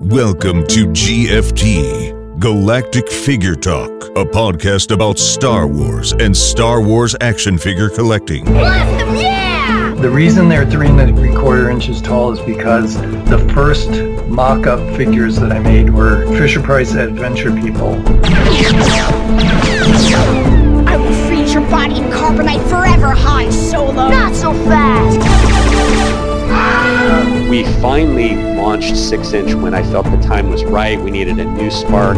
Welcome to GFT, Galactic Figure Talk, a podcast about Star Wars and Star Wars action figure collecting. Awesome, yeah! The reason they're 3.75 inches tall is because the first mock-up figures that I made were Fisher-Price Adventure People. I will freeze your body in carbonite forever, Han Solo! Not so fast! We finally launched 6-inch when I felt the time was right. We needed a new spark.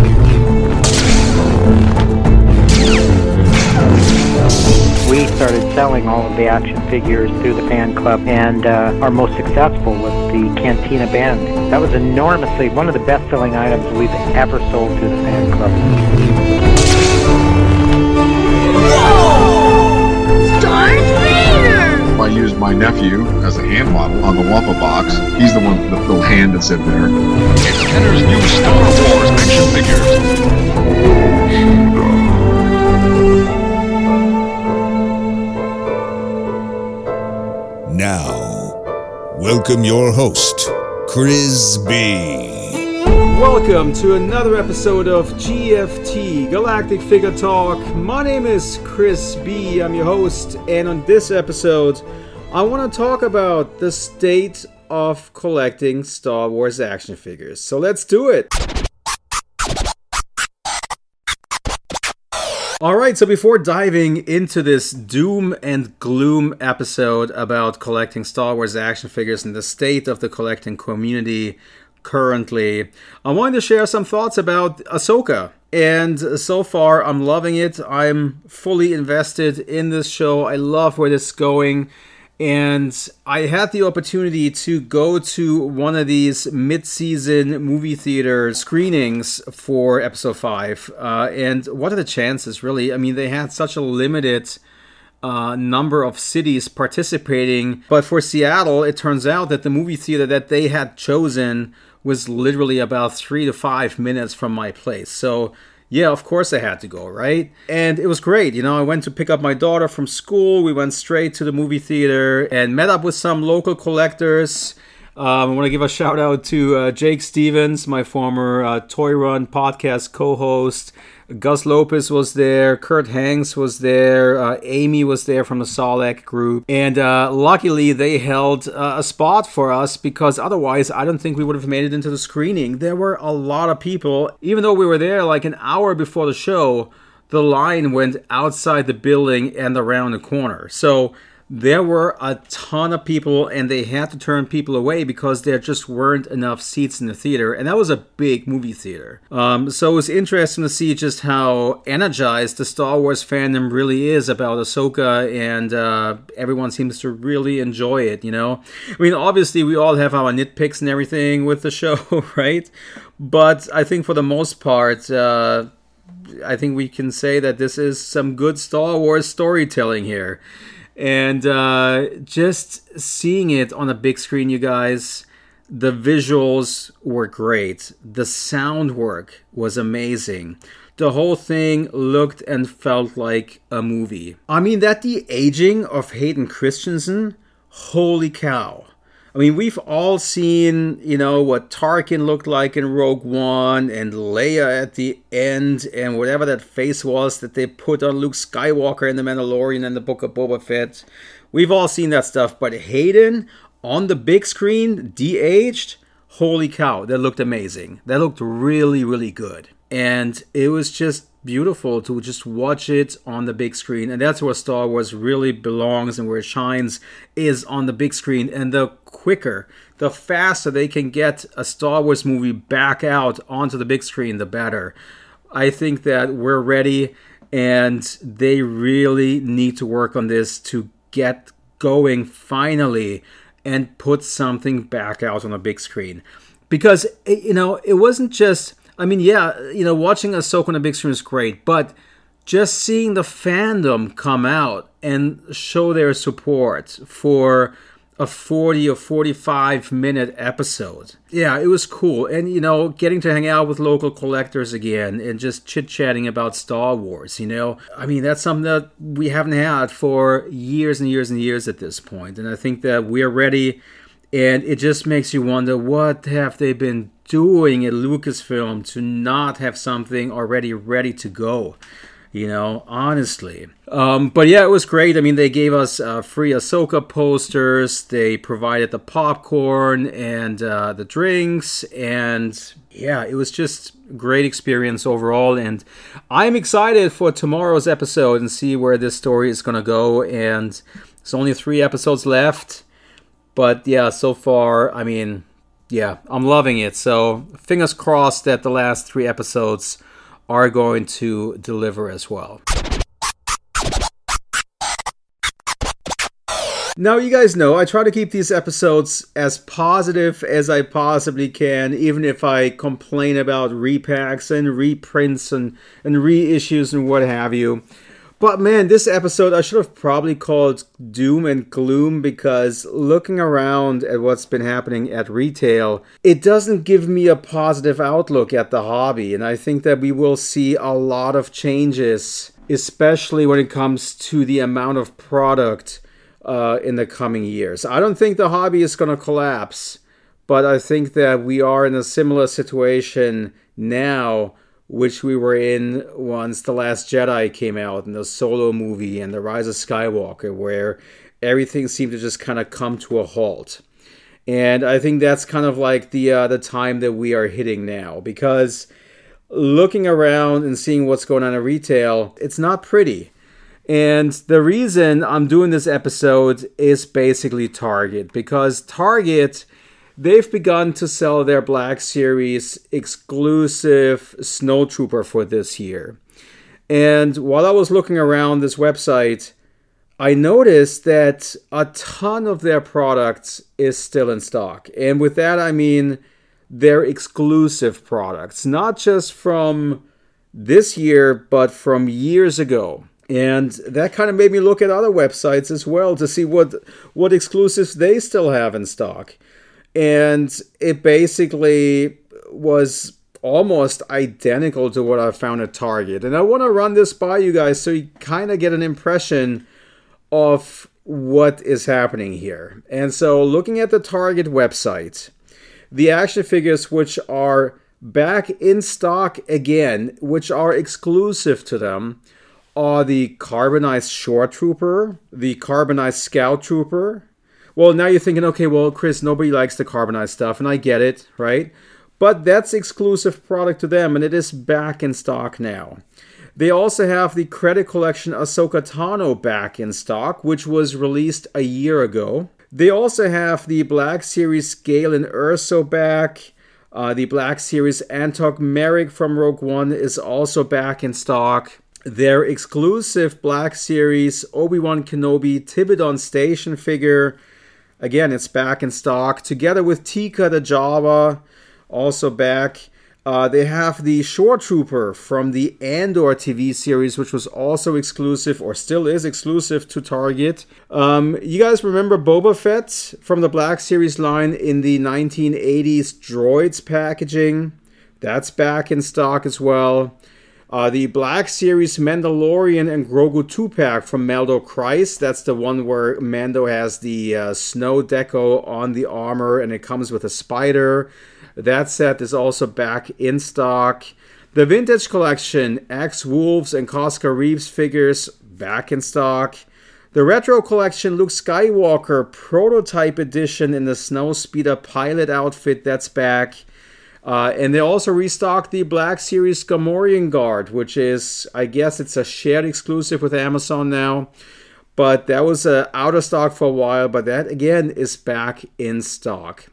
We started selling all of the action figures through the fan club, and our most successful was the Cantina Band. That was enormously one of the best-selling items we've ever sold through the fan club. Whoa! Darth Vader! I used my nephew as a hand model on the Wampa box. He's the one with the little hand that's in there. It's Kenner's new Star Wars action figures. Now, welcome your host, Chris B. Welcome to another episode of GFT, Galactic Figure Talk. My name is Chris B. I'm your host, and on this episode, I want to talk about the state of collecting Star Wars action figures. So let's do it! Alright, so before diving into this doom and gloom episode about collecting Star Wars action figures and the state of the collecting community currently, I wanted to share some thoughts about Ahsoka. And so far, I'm loving it. I'm fully invested in this show. I love where this is going. And I had the opportunity to go to one of these mid-season movie theater screenings for episode 5. And what are the chances, really? I mean, they had such a limited number of cities participating. But for Seattle, it turns out that the movie theater that they had chosen was literally about 3 to 5 minutes from my place. So yeah, of course I had to go, right? And it was great. You know, I went to pick up my daughter from school. We went straight to the movie theater and met up with some local collectors. I want to give a shout out to Jake Stevens, my former Toy Run podcast co-host. Gus Lopez was there, Kurt Hanks was there, Amy was there from the Solek group, and luckily they held a spot for us because otherwise I don't think we would have made it into the screening. There were a lot of people. Even though we were there like an hour before the show, the line went outside the building and around the corner. So there were a ton of people, and they had to turn people away because there just weren't enough seats in the theater, and that was a big movie theater. So it was interesting to see just how energized the Star Wars fandom really is about Ahsoka, and everyone seems to really enjoy it, you know? I mean, obviously, we all have our nitpicks and everything with the show, right? But I think for the most part, I think we can say that this is some good Star Wars storytelling here. And just seeing it on a big screen, you guys, the visuals were great. The sound work was amazing. The whole thing looked and felt like a movie. I mean, that the aging of Hayden Christensen, holy cow. I mean, we've all seen, you know, what Tarkin looked like in Rogue One and Leia at the end and whatever that face was that they put on Luke Skywalker in The Mandalorian and the Book of Boba Fett. We've all seen that stuff, but Hayden on the big screen, de-aged, holy cow, that looked amazing. That looked really, really good. And it was just beautiful to just watch it on the big screen. And that's where Star Wars really belongs and where it shines, is on the big screen. And the quicker, the faster they can get a Star Wars movie back out onto the big screen, the better. I think that we're ready, and they really need to work on this to get going finally and put something back out on a big screen. Because, you know, it wasn't just, I mean, yeah, you know, watching Ahsoka on a big screen is great, but just seeing the fandom come out and show their support for a 40 or 45 minute episode. Yeah, it was cool. And, you know, getting to hang out with local collectors again and just chit-chatting about Star Wars, you know. I mean, that's something that we haven't had for years and years and years at this point. And I think that we're ready. And it just makes you wonder, what have they been doing at Lucasfilm to not have something already ready to go? Honestly. But yeah, it was great. I mean, they gave us free Ahsoka posters. They provided the popcorn and the drinks. And yeah, it was just a great experience overall. And I'm excited for tomorrow's episode and see where this story is going to go. And there's only 3 episodes left. But yeah, so far, I mean, yeah, I'm loving it. So fingers crossed that the last 3 episodes are going to deliver as well. Now, you guys know I try to keep these episodes as positive as I possibly can, even if I complain about repacks and reprints and reissues and what have you. But man, this episode I should have probably called Doom and Gloom, because looking around at what's been happening at retail, it doesn't give me a positive outlook at the hobby. And I think that we will see a lot of changes, especially when it comes to the amount of product in the coming years. I don't think the hobby is going to collapse, but I think that we are in a similar situation now, which we were in once The Last Jedi came out and the Solo movie and The Rise of Skywalker, where everything seemed to just kind of come to a halt. And I think that's kind of like the time that we are hitting now, because looking around and seeing what's going on in retail, it's not pretty. And the reason I'm doing this episode is basically Target, because Target, they've begun to sell their Black Series exclusive Snowtrooper for this year. And while I was looking around this website, I noticed that a ton of their products is still in stock. And with that, I mean their exclusive products, not just from this year, but from years ago. And that kind of made me look at other websites as well to see what exclusives they still have in stock. And it basically was almost identical to what I found at Target. And I want to run this by you guys so you kind of get an impression of what is happening here. And so looking at the Target website, the action figures which are back in stock again, which are exclusive to them, are the Carbonized Shore Trooper, the Carbonized Scout Trooper. Well, now you're thinking, okay, well, Chris, nobody likes the carbonized stuff, and I get it, right? But that's exclusive product to them, and it is back in stock now. They also have the Credit Collection Ahsoka Tano back in stock, which was released a year ago. They also have the Black Series Galen Erso back. The Black Series Antok Merrick from Rogue One is also back in stock. Their exclusive Black Series Obi-Wan Kenobi Tibidon Station figure, again, it's back in stock, together with Tika the Jawa, also back. They have the Shore Trooper from the Andor TV series, which was also exclusive, or still is exclusive to Target. You guys remember Boba Fett from the Black Series line in the 1980s Droids packaging? That's back in stock as well. The Black Series Mandalorian and Grogu 2-pack from Mando Christ. That's the one where Mando has the snow deco on the armor and it comes with a spider. That set is also back in stock. The Vintage Collection X-Wolves and Cosca Reeves figures back in stock. The Retro Collection Luke Skywalker Prototype Edition in the Snowspeeder pilot outfit, that's back. And they also restocked the Black Series Gamorrean Guard, which is, I guess it's a shared exclusive with Amazon now. But that was out of stock for a while, but that again is back in stock.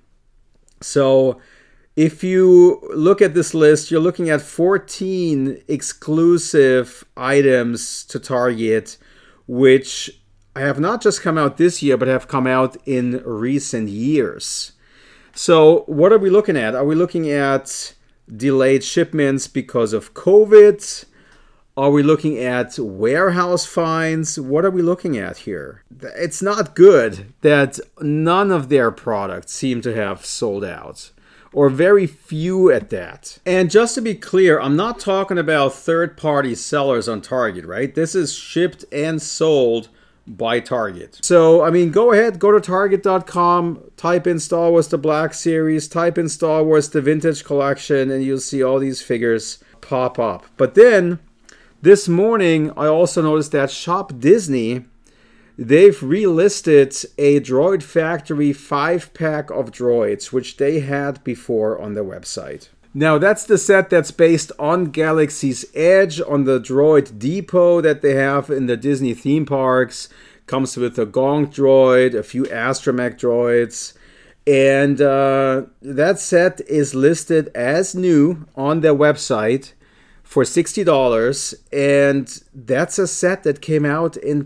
So if you look at this list, you're looking at 14 exclusive items to Target, which have not just come out this year, but have come out in recent years. So what are we looking at? Are we looking at delayed shipments because of COVID? Are we looking at warehouse finds? What are we looking at here? It's not good that none of their products seem to have sold out, or very few at that. And just to be clear, I'm not talking about third-party sellers on Target, right? This is shipped and sold by Target. So, I mean, go ahead, go to Target.com, type in Star Wars The Black Series, type in Star Wars The Vintage Collection, and you'll see all these figures pop up. But then, this morning, I also noticed that Shop Disney, they've relisted a Droid Factory 5-pack of droids, which they had before on their website. Now, that's the set that's based on Galaxy's Edge, on the Droid Depot that they have in the Disney theme parks. Comes with a Gonk droid, a few Astromech droids. And that set is listed as new on their website for $60. And that's a set that came out in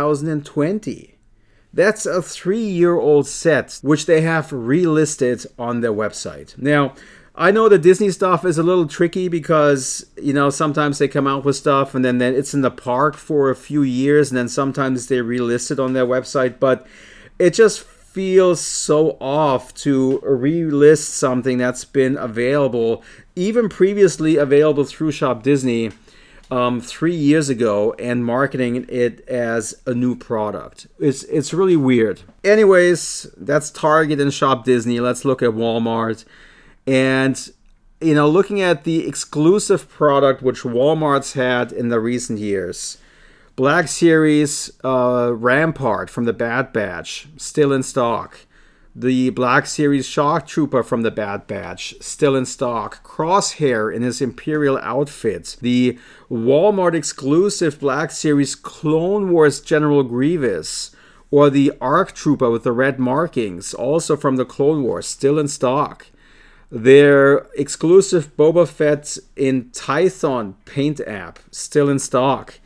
2020. That's a 3-year-old set, which they have relisted on their website. Now, I know the Disney stuff is a little tricky because, you know, sometimes they come out with stuff and then it's in the park for a few years and then sometimes they relist it on their website. But it just feels so off to relist something that's been available, even previously available through Shop Disney 3 years ago, and marketing it as a new product. It's really weird. Anyways, that's Target and Shop Disney. Let's look at Walmart. And, you know, looking at the exclusive product which Walmart's had in the recent years, Black Series Rampart from the Bad Batch, still in stock. The Black Series Shock Trooper from the Bad Batch, still in stock. Crosshair in his Imperial outfit. The Walmart exclusive Black Series Clone Wars General Grievous, or the ARC Trooper with the red markings, also from the Clone Wars, still in stock. Their exclusive Boba Fett in Tython paint app, still in stock.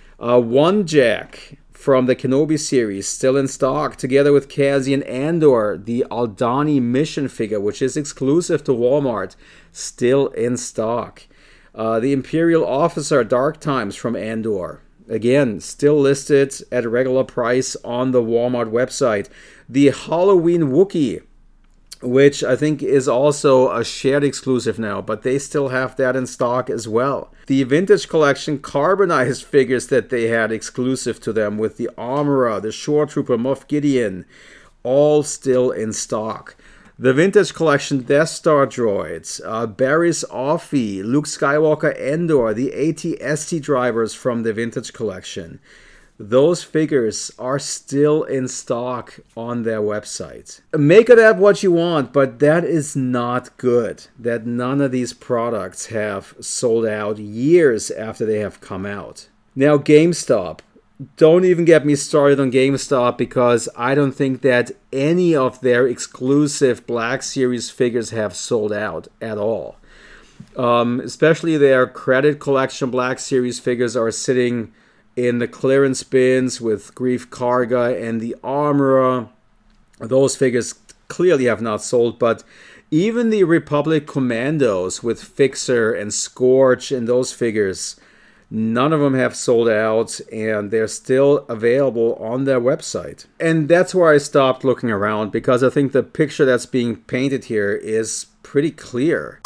One Jack from the Kenobi series, still in stock, together with Cassian Andor, the Aldani mission figure, which is exclusive to Walmart, still in stock. The Imperial Officer Dark Times from Andor, again, still listed at a regular price on the Walmart website. The Halloween Wookiee, which I think is also a shared exclusive now, but they still have that in stock as well. The Vintage Collection carbonized figures that they had exclusive to them with the Armorer, the Shore Trooper, Moff Gideon, all still in stock. The Vintage Collection Death Star droids, Barriss Offee, Luke Skywalker Endor, the AT-ST drivers from the Vintage Collection. Those figures are still in stock on their website. Make of that what you want, but that is not good. That none of these products have sold out years after they have come out. Now, GameStop. Don't even get me started on GameStop because I don't think that any of their exclusive Black Series figures have sold out at all. Especially their Credit Collection Black Series figures are sitting in the clearance bins with Greef Karga and the Armorer. Those figures clearly have not sold, but even the Republic Commandos with Fixer and Scorch and those figures, none of them have sold out, and they're still available on their website. And that's where I stopped looking around, because I think the picture that's being painted here is pretty clear.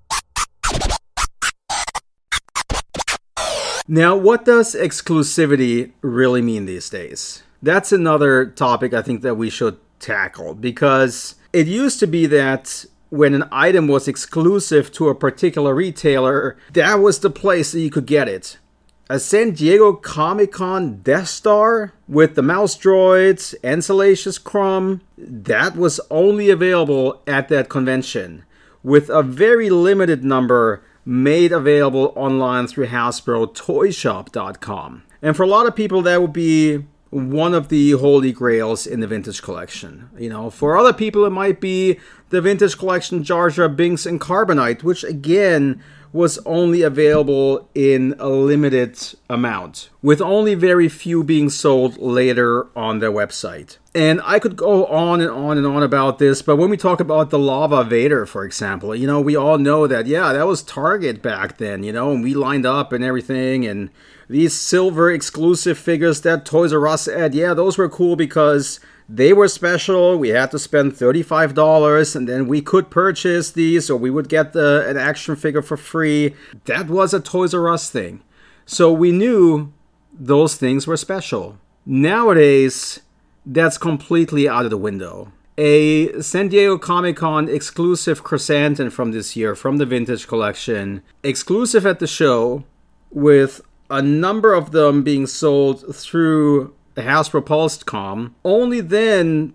Now, what does exclusivity really mean these days? That's another topic I think that we should tackle, because it used to be that when an item was exclusive to a particular retailer, that was the place that you could get it. A San Diego Comic-Con Death Star with the mouse droids and Salacious Crumb, that was only available at that convention, with a very limited number made available online through Hasbro Toyshop.com. And for a lot of people, that would be one of the holy grails in the Vintage Collection. You know, for other people, it might be the Vintage Collection Jar Jar Binks and Carbonite, which again was only available in a limited amount, with only very few being sold later on their website. And I could go on and on and on about this, but when we talk about the Lava Vader, for example, you know, we all know that, yeah, that was Target back then, you know, and we lined up and everything, and these silver exclusive figures that Toys R Us had, yeah, those were cool because they were special. We had to spend $35, and then we could purchase these, or we would get an action figure for free. That was a Toys R Us thing. So we knew those things were special. Nowadays, that's completely out of the window. A San Diego Comic-Con exclusive chrysanthemum from this year, from the Vintage Collection, exclusive at the show, with a number of them being sold through Hasbro Pulse.com, only then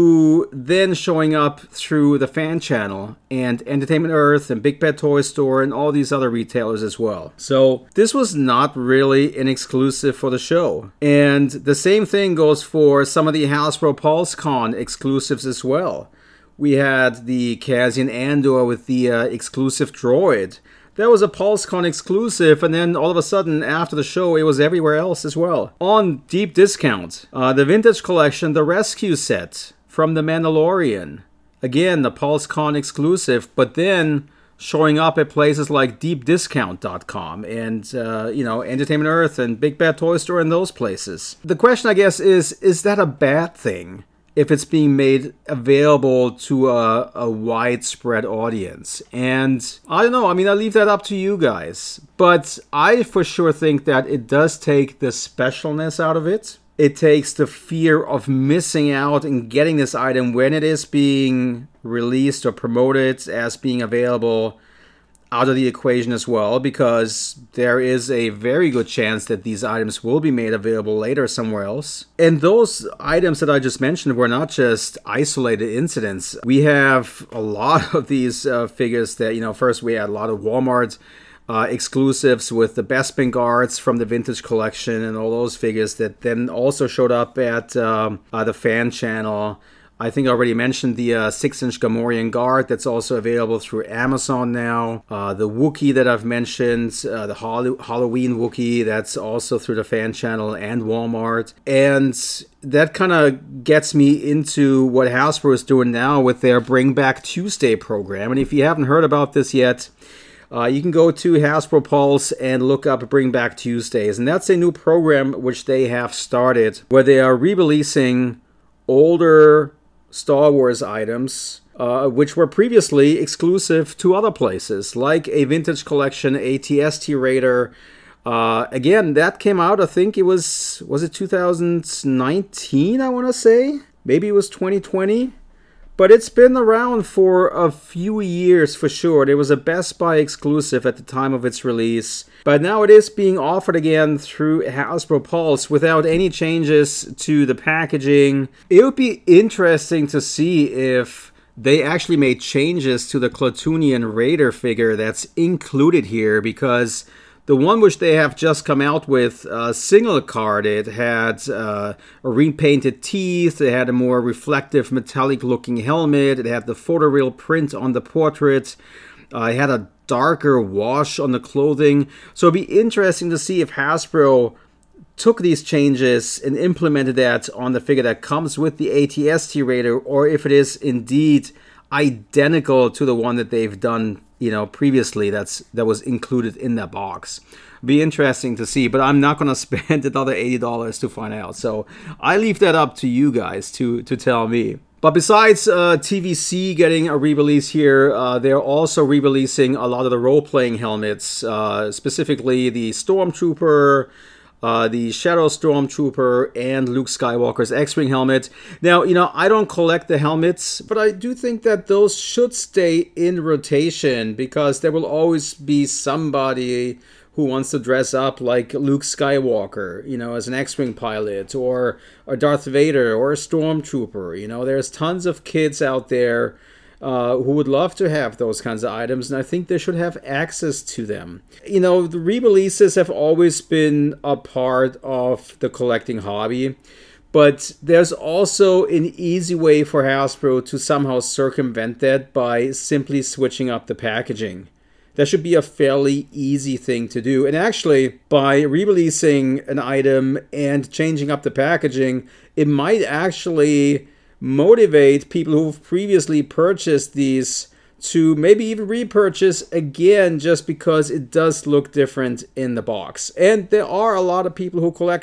showing up through the fan channel and Entertainment Earth and Big Bad Toy Store and all these other retailers as well. So this was not really an exclusive for the show. And the same thing goes for some of the Hasbro PulseCon exclusives as well. We had the Cassian Andor with the exclusive droid. That was a PulseCon exclusive, and then all of a sudden, after the show, it was everywhere else as well. On deep discount, the Vintage Collection, the Rescue Set from The Mandalorian. Again, the PulseCon exclusive, but then showing up at places like deepdiscount.com and, Entertainment Earth and Big Bad Toy Store and those places. The question, I guess, is that a bad thing? If it's being made available to a widespread audience. And I don't know, I leave that up to you guys. But I for sure think that it does take the specialness out of it. It takes the fear of missing out and getting this item when it is being released or promoted as being available out of the equation as well, because there is a very good chance that these items will be made available later somewhere else. And those items that I just mentioned were not just isolated incidents. We have a lot of these figures that, first we had a lot of Walmart exclusives with the Bespin guards from the Vintage Collection and all those figures that then also showed up at the fan channel. I think I already mentioned the 6-inch Gamorrean guard that's also available through Amazon now. The Wookiee that I've mentioned, the Halloween Wookiee, that's also through the fan channel and Walmart. And that kind of gets me into what Hasbro is doing now with their Bring Back Tuesday program. And if you haven't heard about this yet, you can go to Hasbro Pulse and look up Bring Back Tuesdays. And that's a new program which they have started where they are re-releasing older Star Wars items, which were previously exclusive to other places, like a Vintage Collection AT-ST Raider. Again, that came out, I think it was it 2019, I want to say? Maybe it was 2020? But it's been around for a few years for sure. It was a Best Buy exclusive at the time of its release. But now it is being offered again through Hasbro Pulse without any changes to the packaging. It would be interesting to see if they actually made changes to the Klatooinian Raider figure that's included here, because the one which they have just come out with, single card, it had repainted teeth, it had a more reflective metallic looking helmet, it had the photoreal print on the portrait, it had a darker wash on the clothing. So it'd be interesting to see if Hasbro took these changes and implemented that on the figure that comes with the AT-ST Raider, or if it is indeed identical to the one that they've done previously that was included in that box. Be interesting to see, but I'm not going to spend another $80 to find out. So I leave that up to you guys to tell me. But besides TVC getting a re-release here, they're also re-releasing a lot of the role-playing helmets, specifically the Stormtrooper, the Shadow Stormtrooper, and Luke Skywalker's X-Wing helmet. Now, I don't collect the helmets, but I do think that those should stay in rotation, because there will always be somebody who wants to dress up like Luke Skywalker, as an X-Wing pilot, or Darth Vader, or a Stormtrooper. There's tons of kids out there who would love to have those kinds of items, and I think they should have access to them. The re-releases have always been a part of the collecting hobby, but there's also an easy way for Hasbro to somehow circumvent that by simply switching up the packaging. That should be a fairly easy thing to do. And actually, by re-releasing an item and changing up the packaging, it might actually motivate people who've previously purchased these to maybe even repurchase again, just because it does look different in the box. And there are a lot of people who collect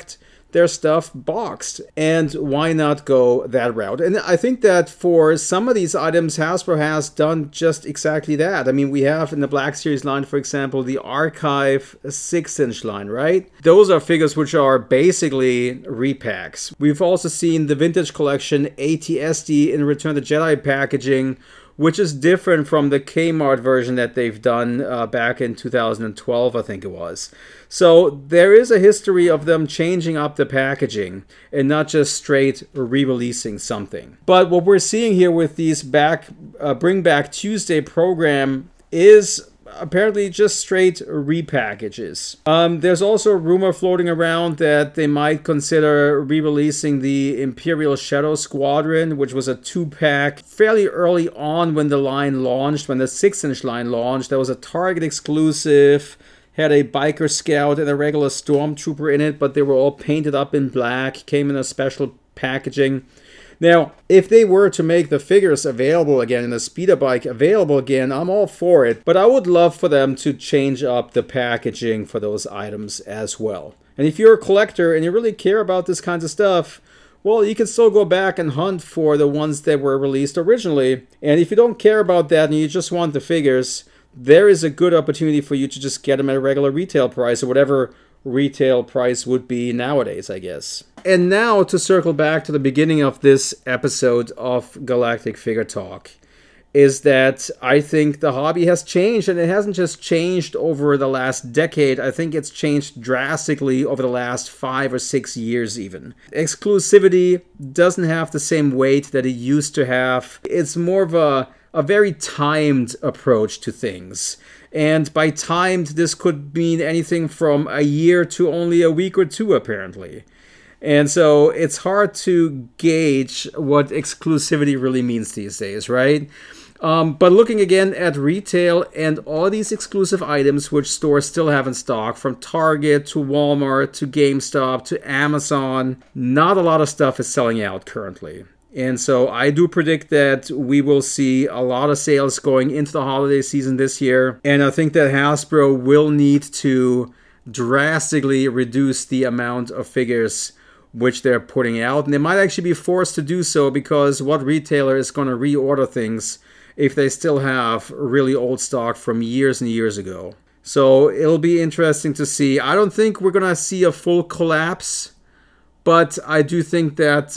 their stuff boxed. And why not go that route? And I think that for some of these items, Hasbro has done just exactly that. I mean, we have in the Black Series line, for example, the Archive 6-inch line, right? Those are figures which are basically repacks. We've also seen the Vintage Collection AT-ST in Return of the Jedi packaging, which is different from the Kmart version that they've done back in 2012, I think it was. So there is a history of them changing up the packaging and not just straight re-releasing something. But what we're seeing here with these Bring Back Tuesday program is apparently just straight repackages. There's also a rumor floating around that they might consider re-releasing the Imperial Shadow Squadron, which was a 2-pack fairly early on when the line launched, when the 6-inch line launched. That was a Target exclusive, had a Biker Scout and a regular Stormtrooper in it, but they were all painted up in black, came in a special packaging. Now, if they were to make the figures available again and the speeder bike available again, I'm all for it. But I would love for them to change up the packaging for those items as well. And if you're a collector and you really care about this kinds of stuff, well, you can still go back and hunt for the ones that were released originally. And if you don't care about that and you just want the figures, there is a good opportunity for you to just get them at a regular retail price or whatever retail price would be nowadays, I guess. And now to circle back to the beginning of this episode of Galactic Figure Talk, is that I think the hobby has changed, and it hasn't just changed over the last decade. I think it's changed drastically over the last 5 or 6 years even. Exclusivity doesn't have the same weight that it used to have. It's more of a very timed approach to things. And by timed, this could mean anything from a year to only a week or two, apparently. And so it's hard to gauge what exclusivity really means these days, right? But looking again at retail and all these exclusive items which stores still have in stock, from Target to Walmart to GameStop to Amazon, not a lot of stuff is selling out currently. And so I do predict that we will see a lot of sales going into the holiday season this year. And I think that Hasbro will need to drastically reduce the amount of figures which they're putting out. And they might actually be forced to do so, because what retailer is going to reorder things if they still have really old stock from years and years ago? So it'll be interesting to see. I don't think we're going to see a full collapse, but I do think that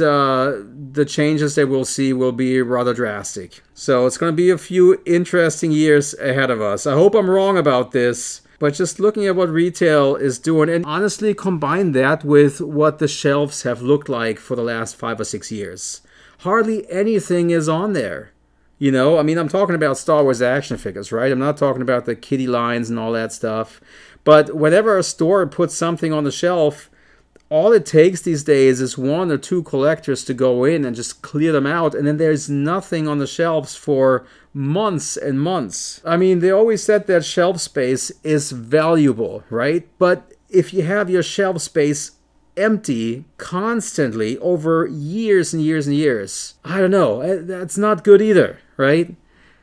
the changes that we'll see will be rather drastic. So it's going to be a few interesting years ahead of us. I hope I'm wrong about this, but just looking at what retail is doing, and honestly combine that with what the shelves have looked like for the last 5 or 6 years. Hardly anything is on there. You know, I mean, I'm talking about Star Wars action figures, right? I'm not talking about the kiddie lines and all that stuff. But whenever a store puts something on the shelf, all it takes these days is 1 or 2 collectors to go in and just clear them out, and then there's nothing on the shelves for months and months. I mean, they always said that shelf space is valuable, right? But if you have your shelf space empty constantly over years and years and years, I don't know, that's not good either, right?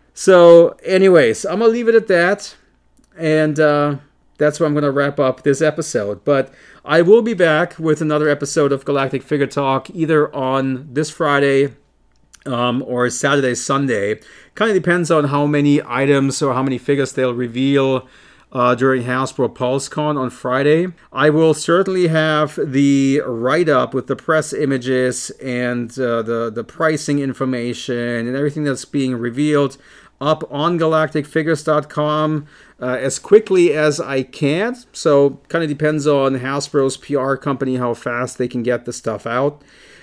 So anyways, I'm gonna leave it at that, and that's where I'm gonna wrap up this episode. But I will be back with another episode of Galactic Figure Talk either on this Friday or Saturday, Sunday. Kind of depends on how many items or how many figures they'll reveal during Hasbro PulseCon on Friday. I will certainly have the write-up with the press images and the pricing information and everything that's being revealed up on galacticfigures.com as quickly as I can. So kind of depends on Hasbro's PR company, how fast they can get the stuff out.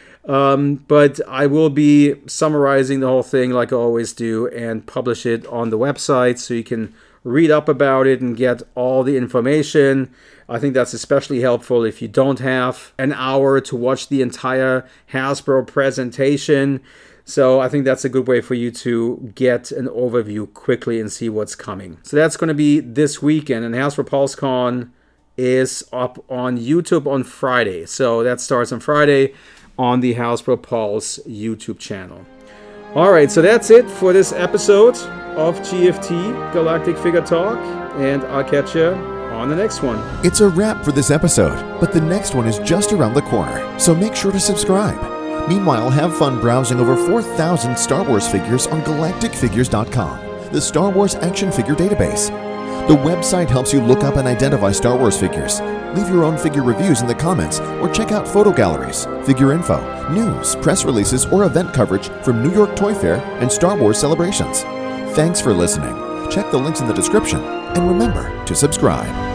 But I will be summarizing the whole thing like I always do and publish it on the website so you can read up about it and get all the information. I think that's especially helpful if you don't have an hour to watch the entire Hasbro presentation. So I think that's a good way for you to get an overview quickly and see what's coming. So that's going to be this weekend, and Hasbro PulseCon is up on YouTube on Friday. So that starts on Friday on the Hasbro Pulse YouTube channel. All right, so that's it for this episode of GFT, Galactic Figure Talk, and I'll catch you on the next one. It's a wrap for this episode, but the next one is just around the corner, so make sure to subscribe. Meanwhile, have fun browsing over 4,000 Star Wars figures on GalacticFigures.com, the Star Wars action figure database. The website helps you look up and identify Star Wars figures. Leave your own figure reviews in the comments, or check out photo galleries, figure info, news, press releases, or event coverage from New York Toy Fair and Star Wars celebrations. Thanks for listening. Check the links in the description, and remember to subscribe.